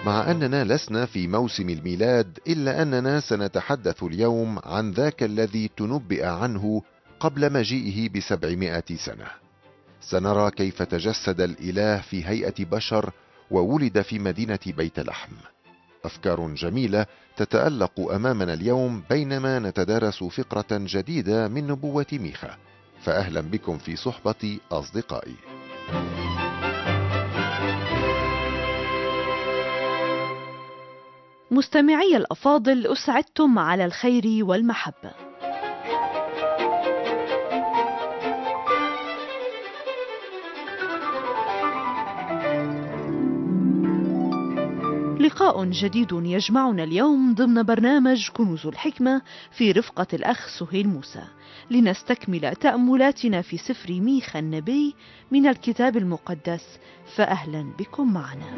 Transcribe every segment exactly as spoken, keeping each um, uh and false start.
مع أننا لسنا في موسم الميلاد، إلا أننا سنتحدث اليوم عن ذاك الذي تنبأ عنه قبل مجيئه بسبعمائة سنة. سنرى كيف تجسد الإله في هيئة بشر وولد في مدينة بيت لحم. أفكار جميلة تتألق أمامنا اليوم بينما نتدارس فقرة جديدة من نبوة ميخا. فأهلا بكم في صحبة أصدقائي. مستمعي الأفاضل، أسعدتم على الخير والمحبة. لقاء جديد يجمعنا اليوم ضمن برنامج كنوز الحكمة في رفقة الأخ سهيل موسى، لنستكمل تأملاتنا في سفر ميخا النبي من الكتاب المقدس. فأهلا بكم معنا.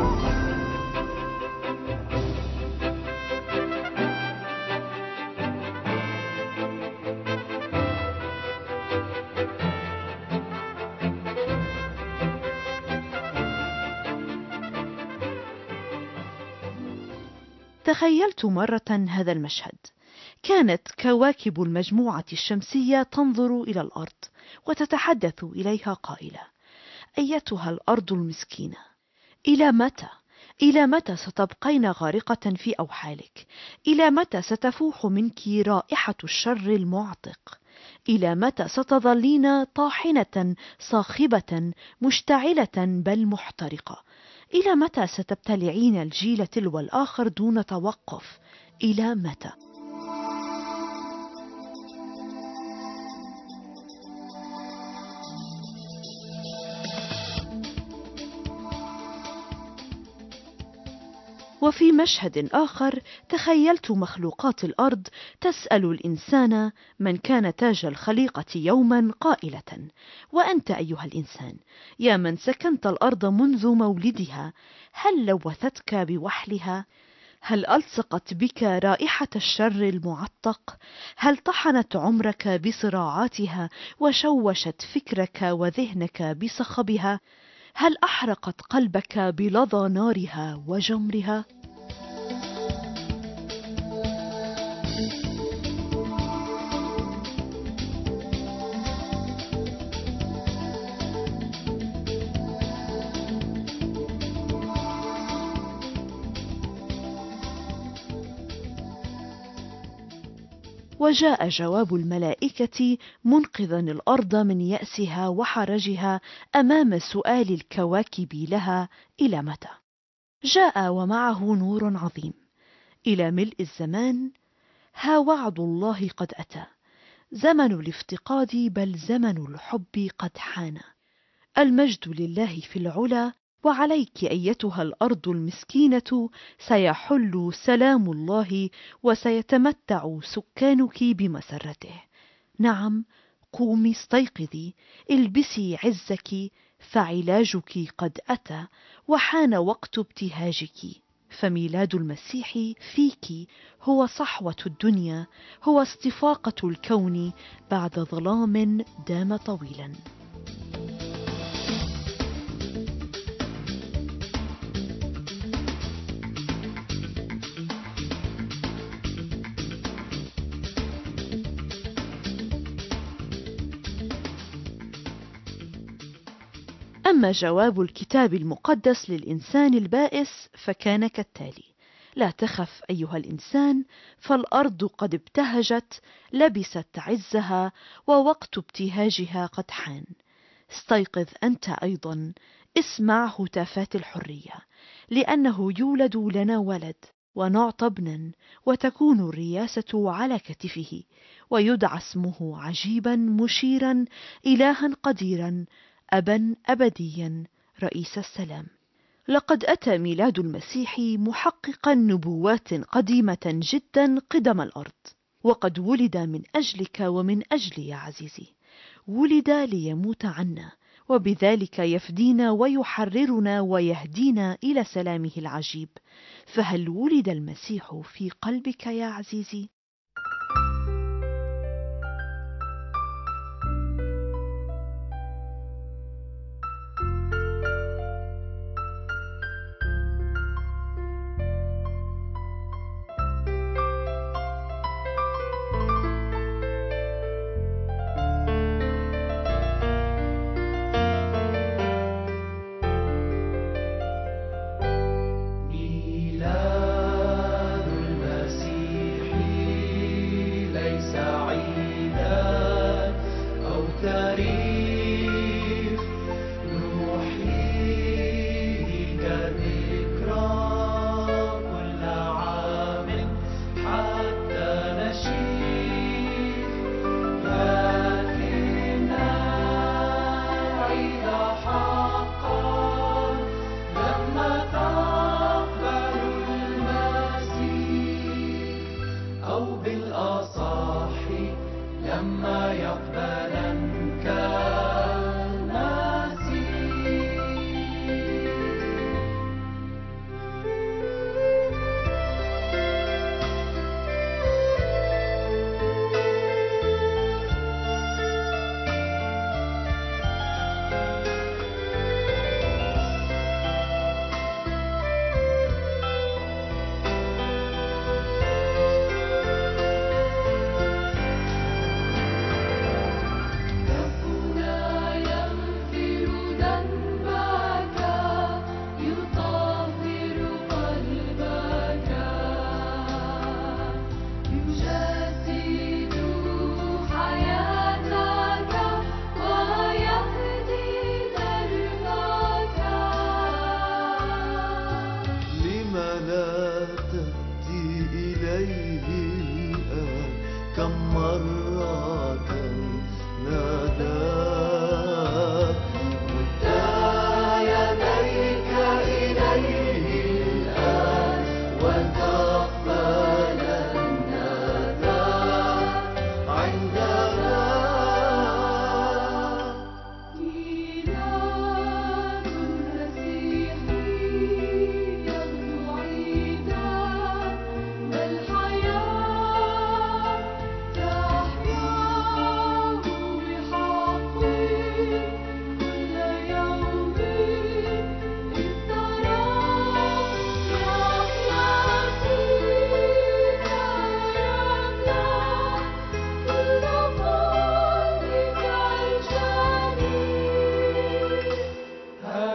تخيلت مرة هذا المشهد. كانت كواكب المجموعة الشمسية تنظر إلى الأرض وتتحدث إليها قائلة: أيتها الأرض المسكينة، إلى متى؟ إلى متى ستبقين غارقة في أوحالك؟ إلى متى ستفوح منك رائحة الشر المعتق؟ إلى متى ستظلين طاحنة صاخبة مشتعلة بل محترقة؟ إلى متى ستبتلعين الجيل تلو الآخر دون توقف؟ إلى متى؟ وفي مشهد آخر تخيلت مخلوقات الأرض تسأل الإنسان من كان تاج الخليقة يوما قائلة: وأنت أيها الإنسان، يا من سكنت الأرض منذ مولدها، هل لوثتك بوحلها؟ هل ألصقت بك رائحة الشر المعتق؟ هل طحنت عمرك بصراعاتها وشوشت فكرك وذهنك بصخبها؟ هل أحرقت قلبك بلظى نارها وجمرها؟ وجاء جواب الملائكة منقذا الأرض من يأسها وحرجها أمام سؤال الكواكب لها: إلى متى؟ جاء ومعه نور عظيم. إلى ملء الزمان، ها وعد الله قد أتى، زمن الافتقاد بل زمن الحب قد حان. المجد لله في العلا، وعليك أيتها الأرض المسكينة سيحل سلام الله، وسيتمتع سكانك بمسرته. نعم، قومي استيقظي، البسي عزك، فعلاجك قد أتى، وحان وقت ابتهاجك. فميلاد المسيح فيك هو صحوة الدنيا، هو استفاقة الكون بعد ظلام دام طويلا. أما جواب الكتاب المقدس للإنسان البائس فكان كالتالي: لا تخف أيها الإنسان، فالأرض قد ابتهجت، لبست عزها، ووقت ابتهاجها قد حان. استيقظ أنت أيضا، اسمع هتافات الحرية، لأنه يولد لنا ولد، ونعطى ابنا، وتكون الرياسة على كتفه، ويدعى اسمه عجيبا، مشيرا، إلها قديرا، أبا أبديا، رئيس السلام. لقد أتى ميلاد المسيح محققا نبوات قديمة جدا قدم الأرض، وقد ولد من أجلك ومن أجلي يا عزيزي. ولد ليموت عنا، وبذلك يفدينا ويحررنا ويهدينا إلى سلامه العجيب. فهل ولد المسيح في قلبك يا عزيزي؟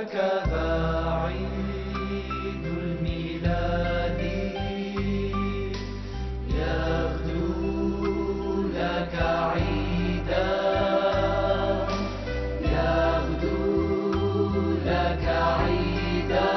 هكذا عيد الميلاد يغدو لك عيدا، يغدو لك عيدا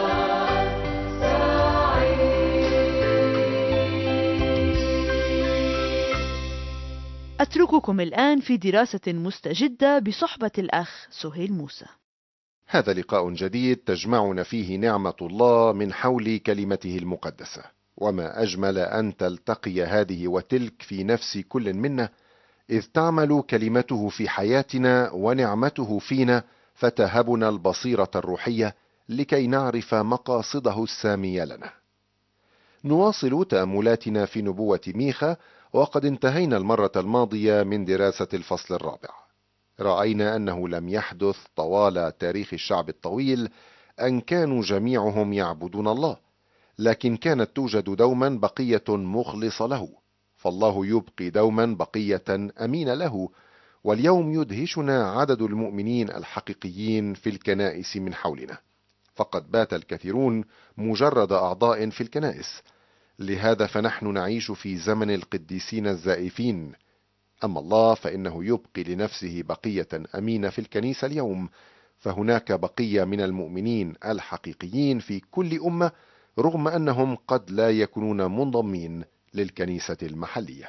أترككم الآن في دراسة مستجدة بصحبة الأخ سهيل موسى. هذا لقاء جديد تجمعنا فيه نعمة الله من حول كلمته المقدسة، وما أجمل أن تلتقي هذه وتلك في نفس كل منا، إذ تعمل كلمته في حياتنا ونعمته فينا، فتهبنا البصيرة الروحية لكي نعرف مقاصده السامية لنا. نواصل تأملاتنا في نبوة ميخا، وقد انتهينا المرة الماضية من دراسة الفصل الرابع. رأينا أنه لم يحدث طوال تاريخ الشعب الطويل أن كانوا جميعهم يعبدون الله، لكن كانت توجد دوما بقية مخلصة له، فالله يبقي دوما بقية أمين له. واليوم يدهشنا عدد المؤمنين الحقيقيين في الكنائس من حولنا، فقد بات الكثيرون مجرد أعضاء في الكنائس. لهذا فنحن نعيش في زمن القديسين الزائفين، أما الله فإنه يبقي لنفسه بقية أمينة في الكنيسة اليوم، فهناك بقية من المؤمنين الحقيقيين في كل أمة، رغم أنهم قد لا يكونون منضمين للكنيسة المحلية.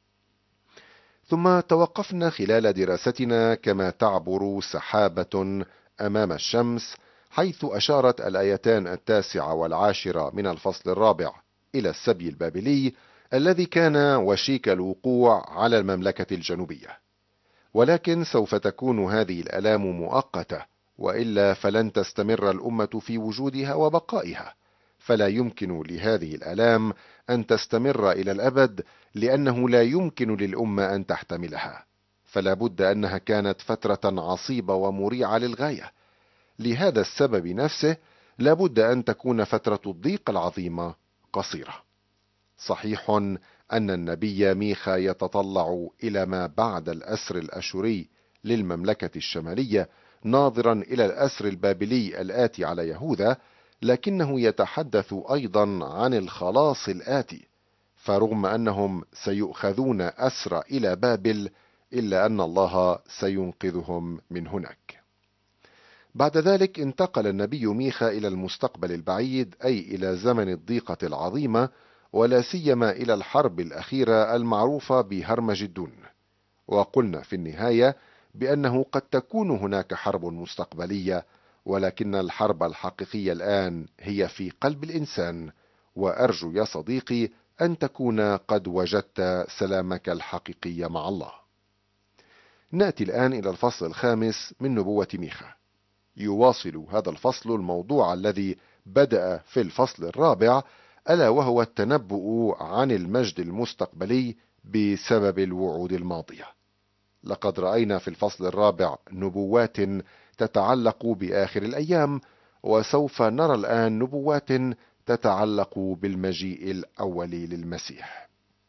ثم توقفنا خلال دراستنا كما تعبر سحابة أمام الشمس، حيث أشارت الآيتان التاسعة والعاشرة من الفصل الرابع إلى السبي البابلي الذي كان وشيك الوقوع على المملكة الجنوبية. ولكن سوف تكون هذه الآلام مؤقتة، وإلا فلن تستمر الأمة في وجودها وبقائها، فلا يمكن لهذه الآلام أن تستمر إلى الأبد، لأنه لا يمكن للأمة أن تحتملها، فلا بد أنها كانت فترة عصيبة ومريعة للغاية. لهذا السبب نفسه لا بد أن تكون فترة الضيق العظيمة قصيرة. صحيح أن النبي ميخا يتطلع إلى ما بعد الأسر الأشوري للمملكة الشمالية، ناظرا إلى الأسر البابلي الآتي على يهوذا، لكنه يتحدث أيضا عن الخلاص الآتي، فرغم أنهم سيؤخذون أسر إلى بابل، إلا أن الله سينقذهم من هناك. بعد ذلك انتقل النبي ميخا إلى المستقبل البعيد، أي إلى زمن الضيقة العظيمة، ولا سيما إلى الحرب الأخيرة المعروفة بهرمجدون. وقلنا في النهاية بأنه قد تكون هناك حرب مستقبلية، ولكن الحرب الحقيقية الآن هي في قلب الإنسان، وأرجو يا صديقي أن تكون قد وجدت سلامك الحقيقي مع الله. نأتي الآن إلى الفصل الخامس من نبوة ميخا. يواصل هذا الفصل الموضوع الذي بدأ في الفصل الرابع، ألا وهو التنبؤ عن المجد المستقبلي بسبب الوعود الماضية. لقد رأينا في الفصل الرابع نبوات تتعلق بآخر الأيام، وسوف نرى الآن نبوات تتعلق بالمجيء الأولي للمسيح.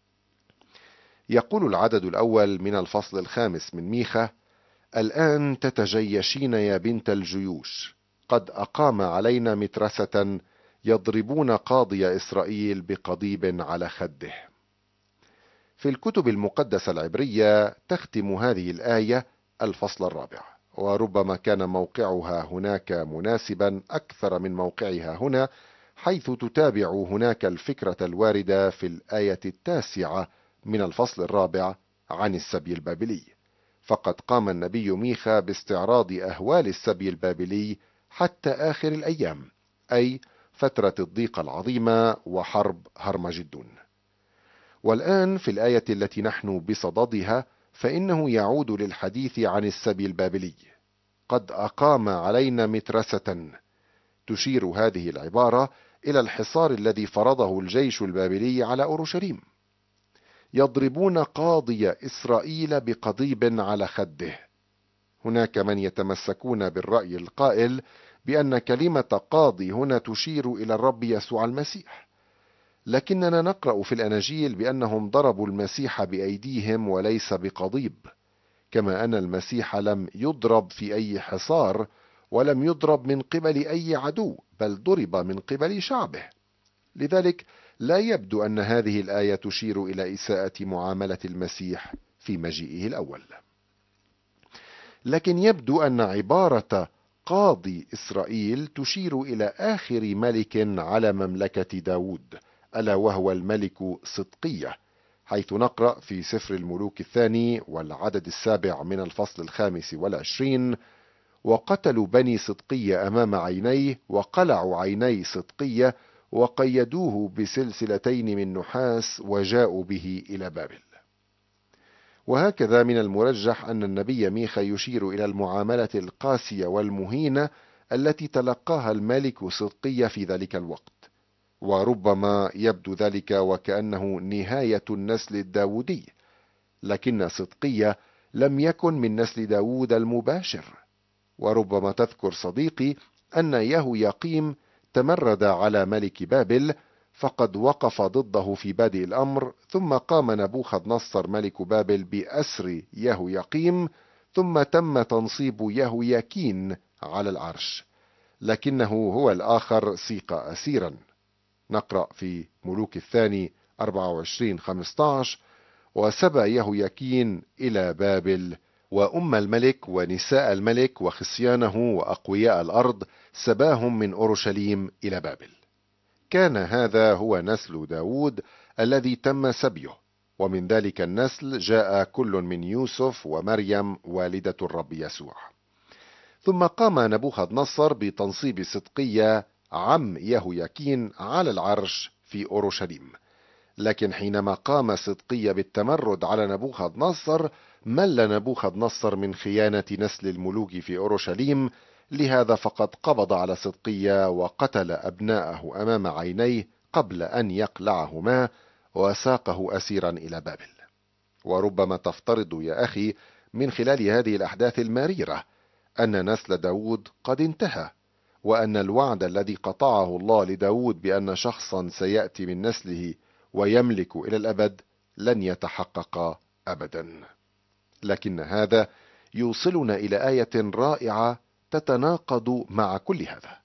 يقول العدد الأول من الفصل الخامس من ميخا: الآن تتجيشين يا بنت الجيوش، قد أقام علينا مترسة، يضربون قاضي إسرائيل بقضيب على خده. في الكتب المقدسة العبرية تختم هذه الآية الفصل الرابع، وربما كان موقعها هناك مناسبا أكثر من موقعها هنا، حيث تتابع هناك الفكرة الواردة في الآية التاسعة من الفصل الرابع عن السبي البابلي. فقد قام النبي ميخا باستعراض أهوال السبي البابلي حتى آخر الأيام، أي فترة الضيقة العظيمة وحرب هرمجدون. والآن في الآية التي نحن بصددها فإنه يعود للحديث عن السبي البابلي. قد أقام علينا مترسة، تشير هذه العبارة إلى الحصار الذي فرضه الجيش البابلي على أورشليم. يضربون قاضي إسرائيل بقضيب على خده. هناك من يتمسكون بالرأي القائل بأن كلمة قاضي هنا تشير إلى الرب يسوع المسيح، لكننا نقرأ في الأناجيل بأنهم ضربوا المسيح بأيديهم وليس بقضيب، كما أن المسيح لم يضرب في أي حصار، ولم يضرب من قبل أي عدو، بل ضرب من قبل شعبه. لذلك لا يبدو أن هذه الآية تشير إلى إساءة معاملة المسيح في مجيئه الأول، لكن يبدو أن عبارة قاضي إسرائيل تشير إلى آخر ملك على مملكة داود، ألا وهو الملك صدقية، حيث نقرأ في سفر الملوك الثاني والعدد السابع من الفصل الخامس والعشرين: وقتلوا بني صدقية أمام عينيه، وقلعوا عيني صدقية، وقيدوه بسلسلتين من نحاس، وجاءوا به إلى بابل. وهكذا من المرجح أن النبي ميخا يشير إلى المعاملة القاسية والمهينة التي تلقاها الملك صدقية في ذلك الوقت، وربما يبدو ذلك وكأنه نهاية النسل الداودي، لكن صدقية لم يكن من نسل داود المباشر. وربما تذكر صديقي أن يهوياقيم تمرد على ملك بابل، فقد وقف ضده في بادئ الأمر، ثم قام نبوخذ نصر ملك بابل بأسر يهوياقيم، ثم تم تنصيب يهوياكين على العرش، لكنه هو الآخر سيق أسيرا. نقرأ في ملوك الثاني أربعة وعشرين خمسة عشر: وسبى يهوياكين إلى بابل، وأم الملك ونساء الملك وخصيانه وأقوياء الأرض سباهم من أورشليم إلى بابل. كان هذا هو نسل داود الذي تم سبيه، ومن ذلك النسل جاء كل من يوسف ومريم والدة الرب يسوع. ثم قام نبوخذ نصر بتنصيب صدقية عم يهوياكين على العرش في أورشليم، لكن حينما قام صدقية بالتمرد على نبوخذ نصر، مل نبوخذ نصر من خيانة نسل الملوك في أورشليم، لهذا فقد قبض على صدقية وقتل أبناءه أمام عينيه قبل أن يقلعهما، وساقه أسيرا إلى بابل. وربما تفترض يا أخي من خلال هذه الأحداث المريرة أن نسل داود قد انتهى، وأن الوعد الذي قطعه الله لداود بأن شخصا سيأتي من نسله ويملك إلى الأبد لن يتحقق أبدا. لكن هذا يوصلنا إلى آية رائعة تتناقض مع كل هذا.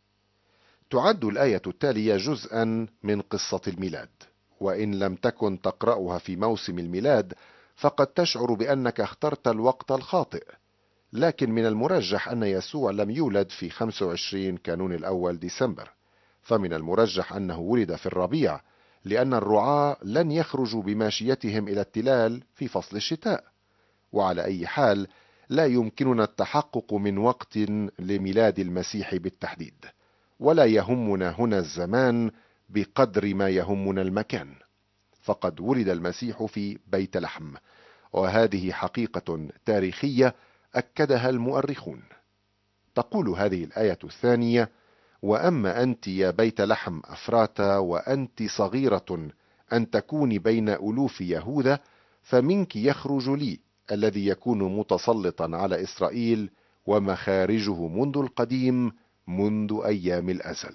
تعد الآية التالية جزءا من قصة الميلاد، وإن لم تكن تقرأها في موسم الميلاد فقد تشعر بأنك اخترت الوقت الخاطئ، لكن من المرجح أن يسوع لم يولد في خمسة وعشرين كانون الأول ديسمبر، فمن المرجح أنه ولد في الربيع، لأن الرعاة لن يخرجوا بماشيتهم إلى التلال في فصل الشتاء. وعلى أي حال لا يمكننا التحقق من وقت لميلاد المسيح بالتحديد، ولا يهمنا هنا الزمان بقدر ما يهمنا المكان، فقد ولد المسيح في بيت لحم، وهذه حقيقة تاريخية أكدها المؤرخون. تقول هذه الآية الثانية: وأما أنت يا بيت لحم أفراتا، وأنت صغيرة أن تكوني بين ألوف يهوذا، فمنك يخرج لي الذي يكون متسلطا على إسرائيل، ومخارجه منذ القديم، منذ أيام الأزل.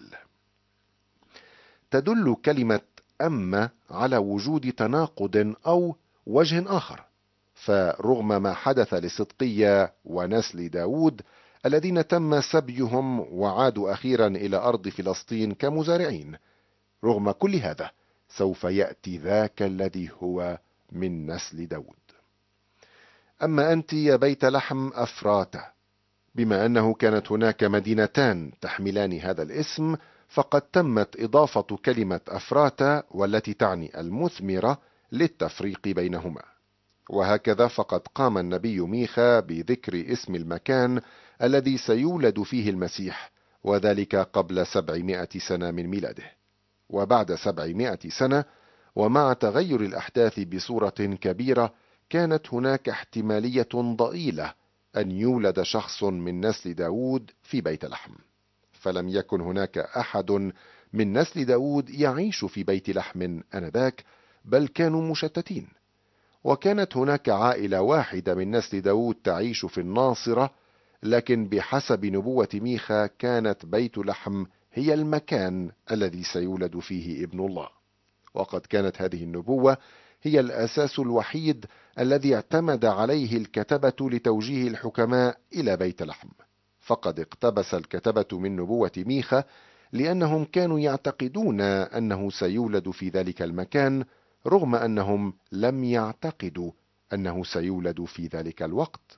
تدل كلمة أما على وجود تناقض أو وجه آخر، فرغم ما حدث لصدقية ونسل داود الذين تم سبيهم وعادوا أخيرا إلى أرض فلسطين كمزارعين، رغم كل هذا سوف يأتي ذاك الذي هو من نسل داود. أما أنت يا بيت لحم أفراتا، بما أنه كانت هناك مدينتان تحملان هذا الاسم، فقد تمت إضافة كلمة أفراتا والتي تعني المثمرة للتفريق بينهما. وهكذا فقد قام النبي ميخا بذكر اسم المكان الذي سيولد فيه المسيح، وذلك قبل سبعمائة سنة من ميلاده. وبعد سبعمائة سنة ومع تغير الأحداث بصورة كبيرة، كانت هناك احتمالية ضئيلة أن يولد شخص من نسل داود في بيت لحم، فلم يكن هناك أحد من نسل داود يعيش في بيت لحم آنذاك، بل كانوا مشتتين. وكانت هناك عائلة واحدة من نسل داود تعيش في الناصرة، لكن بحسب نبوة ميخا كانت بيت لحم هي المكان الذي سيولد فيه ابن الله. وقد كانت هذه النبوة هي الأساس الوحيد الذي اعتمد عليه الكتبة لتوجيه الحكماء إلى بيت لحم، فقد اقتبس الكتبة من نبوة ميخا، لأنهم كانوا يعتقدون أنه سيولد في ذلك المكان، رغم أنهم لم يعتقدوا أنه سيولد في ذلك الوقت.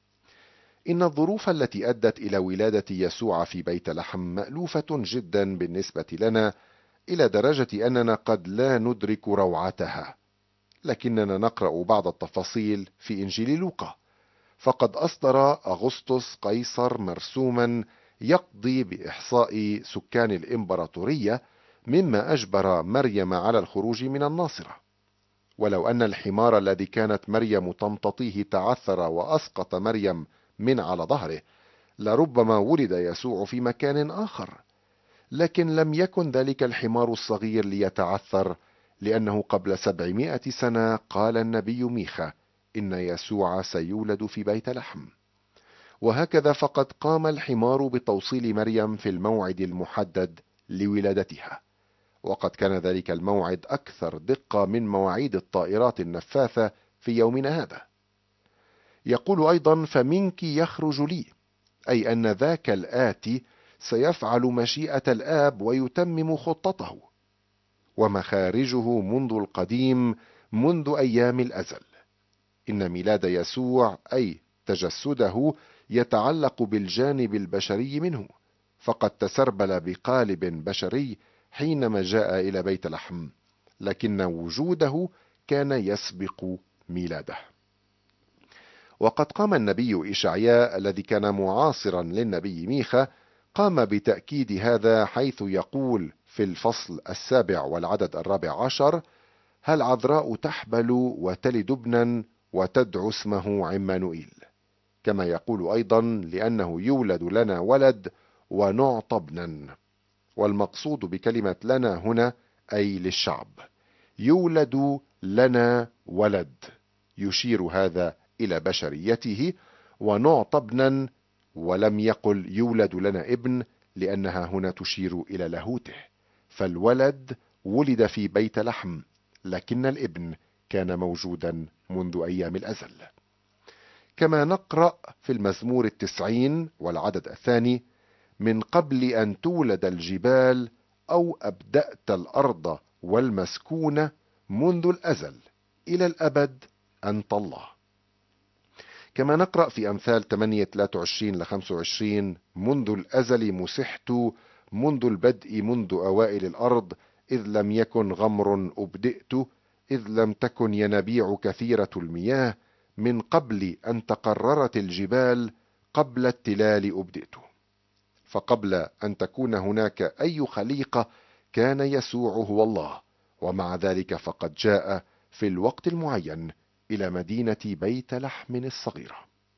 إن الظروف التي أدت إلى ولادة يسوع في بيت لحم مألوفة جدا بالنسبة لنا، إلى درجة أننا قد لا ندرك روعتها، لكننا نقرأ بعض التفاصيل في إنجيل لوقا. فقد أصدر أغسطس قيصر مرسوما يقضي بإحصاء سكان الإمبراطورية، مما أجبر مريم على الخروج من الناصرة. ولو أن الحمار الذي كانت مريم تمتطيه تعثر وأسقط مريم من على ظهره، لربما ولد يسوع في مكان آخر. لكن لم يكن ذلك الحمار الصغير ليتعثر، لأنه قبل سبعمائة سنة قال النبي ميخا إن يسوع سيولد في بيت لحم. وهكذا فقد قام الحمار بتوصيل مريم في الموعد المحدد لولادتها، وقد كان ذلك الموعد أكثر دقة من مواعيد الطائرات النفاثة في يومنا هذا. يقول أيضا: فمنك يخرج لي، أي أن ذاك الآتي سيفعل مشيئة الآب ويتمم خطته، ومخارجه منذ القديم، منذ أيام الأزل. إن ميلاد يسوع أي تجسده يتعلق بالجانب البشري منه، فقد تسربل بقالب بشري حينما جاء إلى بيت لحم، لكن وجوده كان يسبق ميلاده. وقد قام النبي إشعياء الذي كان معاصرا للنبي ميخا قام بتأكيد هذا، حيث يقول في الفصل السابع والعدد الرابع عشر: هل عذراء تحبل وتلد ابنا وتدعو اسمه عمانوئيل. كما يقول أيضا: لأنه يولد لنا ولد ونعطى ابنا. والمقصود بكلمة لنا هنا أي للشعب. يولد لنا ولد، يشير هذا إلى بشريته، ونعطى ابنا، ولم يقل يولد لنا ابن، لأنها هنا تشير إلى لاهوته. فالولد ولد في بيت لحم، لكن الابن كان موجودا منذ أيام الأزل. كما نقرأ في المزمور التسعين والعدد الثاني: من قبل أن تولد الجبال أو أبدأت الأرض والمسكونة، منذ الأزل إلى الأبد أنت الله. كما نقرأ في أمثال ثمانية ثلاثة وعشرين لخمسة وعشرين: منذ الأزل مسحت، منذ البدء، منذ أوائل الأرض، إذ لم يكن غمر أبدئت، إذ لم تكن ينابيع كثيرة المياه، من قبل أن تقررت الجبال، قبل التلال أبدئت. فقبل أن تكون هناك أي خليقة كان يسوع هو الله، ومع ذلك فقد جاء في الوقت المعين إلى مدينة بيت لحم الصغيرة.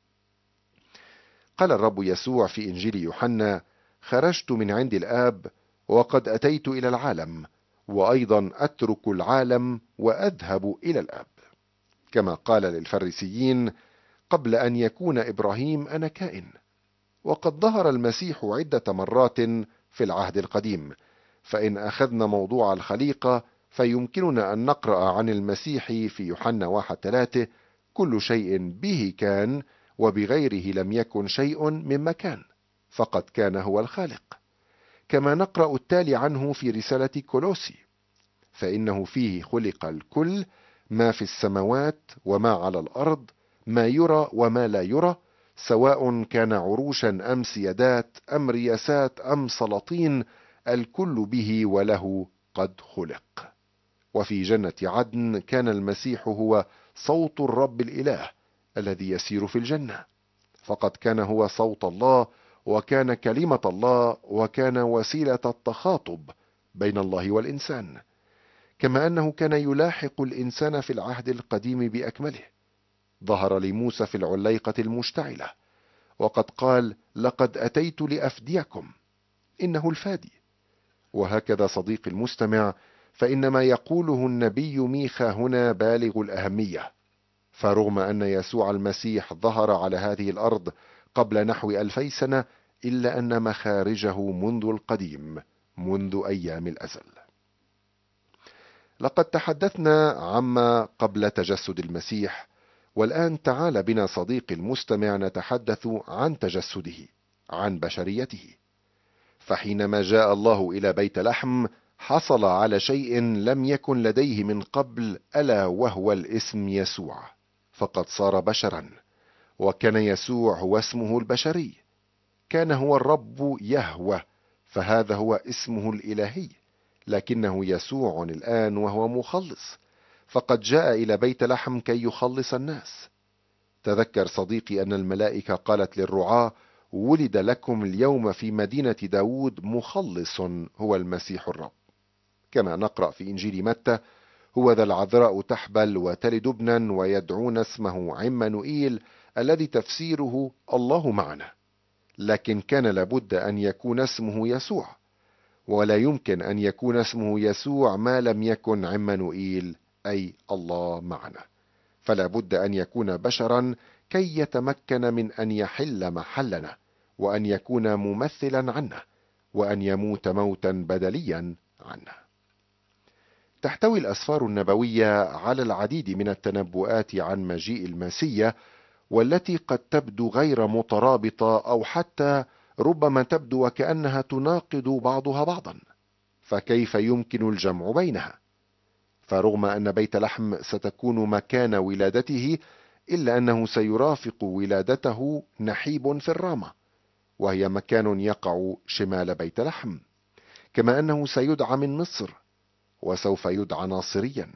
قال الرب يسوع في إنجيل يوحنا: خرجت من عند الآب وقد أتيت إلى العالم، وأيضا أترك العالم وأذهب إلى الآب. كما قال للفريسيين: قبل أن يكون إبراهيم أنا كائن. وقد ظهر المسيح عدة مرات في العهد القديم، فإن أخذنا موضوع الخليقة فيمكننا أن نقرأ عن المسيح في يوحنا واحد ثلاثة: كل شيء به كان، وبغيره لم يكن شيء مما كان، فقد كان هو الخالق. كما نقرأ التالي عنه في رسالة كولوسي: فإنه فيه خلق الكل، ما في السماوات وما على الأرض، ما يرى وما لا يرى، سواء كان عروشا أم سيادات أم رياسات أم سلاطين، الكل به وله قد خلق. وفي جنة عدن كان المسيح هو صوت الرب الإله الذي يسير في الجنة، فقد كان هو صوت الله، وكان كلمة الله، وكان وسيلة التخاطب بين الله والإنسان. كما أنه كان يلاحق الإنسان في العهد القديم بأكمله. ظهر لموسى في العليقة المشتعلة، وقد قال: لقد أتيت لأفديكم، إنه الفادي. وهكذا صديقي المستمع، فإن ما يقوله النبي ميخا هنا بالغ الأهمية. فرغم أن يسوع المسيح ظهر على هذه الأرض قبل نحو ألفي سنة، إلا أن مخارجه منذ القديم، منذ أيام الأزل. لقد تحدثنا عما قبل تجسد المسيح، والآن تعال بنا صديقي المستمع نتحدث عن تجسده، عن بشريته. فحينما جاء الله إلى بيت لحم حصل على شيء لم يكن لديه من قبل، ألا وهو الاسم يسوع، فقد صار بشرا، وكان يسوع هو اسمه البشري. كان هو الرب يهوه، فهذا هو اسمه الإلهي، لكنه يسوع الآن وهو مخلص، فقد جاء إلى بيت لحم كي يخلص الناس. تذكر صديقي أن الملائكة قالت للرعاة: ولد لكم اليوم في مدينة داود مخلص هو المسيح الرب. كما نقرأ في إنجيل متى: هو ذا العذراء تحبل وتلد ابنا ويدعون اسمه عمانوئيل، الذي تفسيره الله معنا. لكن كان لابد أن يكون اسمه يسوع، ولا يمكن أن يكون اسمه يسوع ما لم يكن عمانوئيل، أي الله معنا. فلا بد أن يكون بشرا كي يتمكن من أن يحل محلنا، وأن يكون ممثلا عنا، وأن يموت موتا بدليا عنا. تحتوي الأسفار النبوية على العديد من التنبؤات عن مجيء المسيح، والتي قد تبدو غير مترابطة، أو حتى ربما تبدو وكأنها تناقض بعضها بعضا، فكيف يمكن الجمع بينها؟ فرغم أن بيت لحم ستكون مكان ولادته، إلا أنه سيرافق ولادته نحيب في الرامة، وهي مكان يقع شمال بيت لحم، كما أنه سيدعى من مصر، وسوف يدعى ناصريا.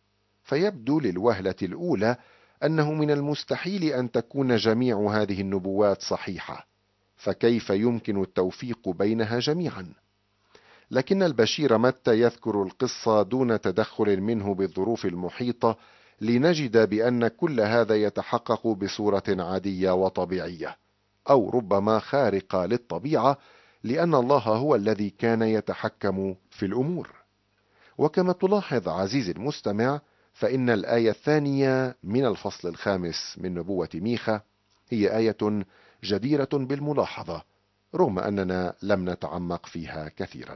فيبدو للوهلة الأولى أنه من المستحيل أن تكون جميع هذه النبوات صحيحة، فكيف يمكن التوفيق بينها جميعا؟ لكن البشير متى يذكر القصة دون تدخل منه بالظروف المحيطة، لنجد بأن كل هذا يتحقق بصورة عادية وطبيعية، أو ربما خارقة للطبيعة، لأن الله هو الذي كان يتحكم في الأمور. وكما تلاحظ عزيزي المستمع، فإن الآية الثانية من الفصل الخامس من نبوة ميخا هي آية جديرة بالملاحظة، رغم أننا لم نتعمق فيها كثيرا.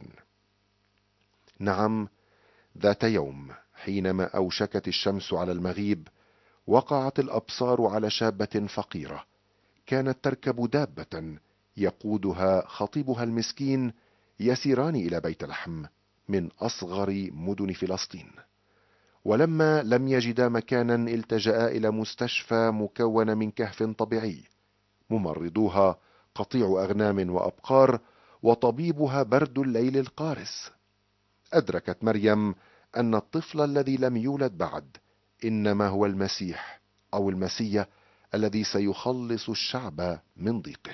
نعم، ذات يوم حينما أوشكت الشمس على المغيب، وقعت الأبصار على شابة فقيرة كانت تركب دابة يقودها خطيبها المسكين، يسيران إلى بيت لحم من أصغر مدن فلسطين. ولما لم يجدا مكانا التجأ إلى مستشفى مكون من كهف طبيعي، ممرضوها قطيع أغنام وأبقار، وطبيبها برد الليل القارس. أدركت مريم أن الطفل الذي لم يولد بعد إنما هو المسيح، أو المسيح الذي سيخلص الشعب من ضيقه.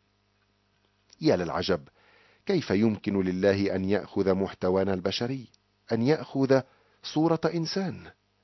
يا للعجب، كيف يمكن لله أن يأخذ محتوانا البشري، أن يأخذ صورة إنسان؟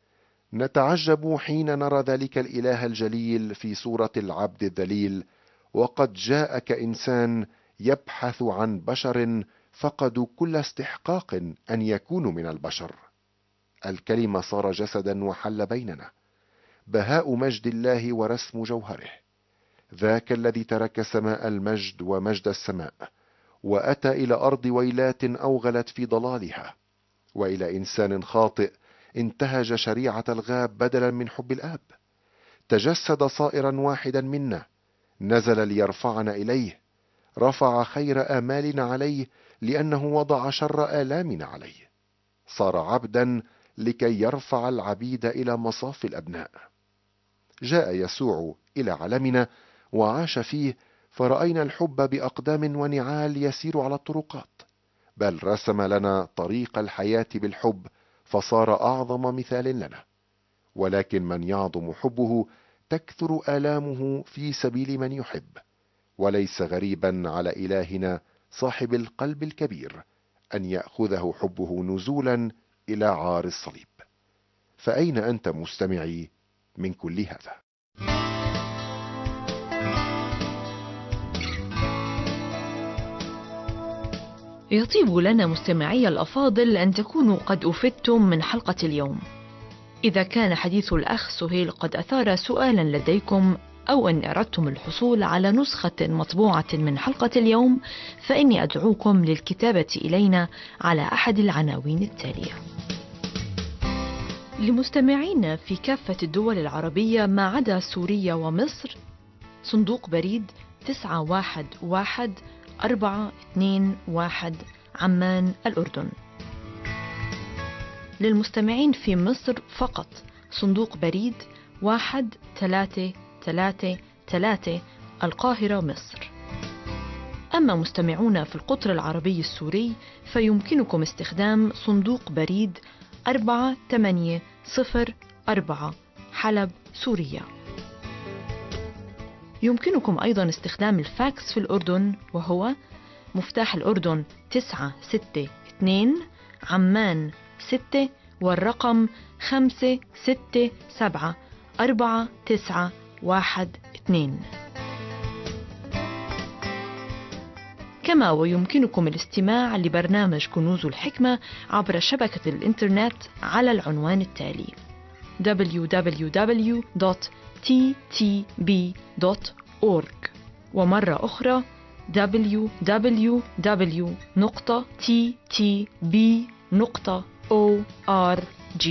نتعجب حين نرى ذلك الإله الجليل في صورة العبد الذليل، وقد جاء كإنسان يبحث عن بشر فقدوا كل استحقاق أن يكونوا من البشر. الكلمة صار جسدا وحل بيننا، بهاء مجد الله ورسم جوهره، ذاك الذي ترك سماء المجد ومجد السماء، وأتى إلى أرض ويلات أوغلت في ضلالها، وإلى إنسان خاطئ انتهج شريعة الغاب بدلا من حب الآب، تجسد صائرا واحدا منا، نزل ليرفعنا إليه، رفع خير آمالنا عليه لأنه وضع شر آلامنا عليه، صار عبدا لكي يرفع العبيد إلى مصاف الأبناء. جاء يسوع إلى عالمنا وعاش فيه، فرأينا الحب بأقدام ونعال يسير على الطرقات، بل رسم لنا طريق الحياة بالحب، فصار أعظم مثال لنا. ولكن من يعظم حبه تكثر آلامه في سبيل من يحب، وليس غريبا على إلهنا صاحب القلب الكبير أن يأخذه حبه نزولا إلى عار الصليب. فأين أنت مستمعي من كل هذا؟ يطيب لنا مستمعي الأفاضل أن تكونوا قد أفدتم من حلقة اليوم. إذا كان حديث الأخ سهيل قد أثار سؤالا لديكم، أو أن أردتم الحصول على نسخة مطبوعة من حلقة اليوم، فإني أدعوكم للكتابة إلينا على أحد العناوين التالية. لمستمعين في كافة الدول العربية ما عدا سوريا ومصر: صندوق بريد تسعة واحد واحد أربعة اثنين واحد عمان الأردن. للمستمعين في مصر فقط صندوق بريد واحد ثلاثة ثلاثة ثلاثة القاهرة مصر. أما مستمعونا في القطر العربي السوري فيمكنكم استخدام صندوق بريد أربعة ثمانية صفر أربعة حلب سوريا. يمكنكم أيضا استخدام الفاكس في الأردن وهو مفتاح الأردن تسعة ستة اثنين عمان ستة والرقم خمسة ستة سبعة أربعة تسعة واحد اثنين. كما ويمكنكم الاستماع لبرنامج كنوز الحكمة عبر شبكة الإنترنت على العنوان التالي دبليو دبليو دبليو دوت تي تي بي دوت أورج ومرة أخرى دبليو دبليو دبليو دوت تي تي بي دوت أورج.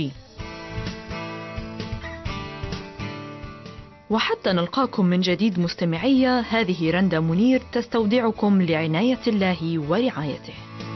وحتى نلقاكم من جديد مستمعية، هذه رندا منير تستودعكم لعناية الله ورعايته.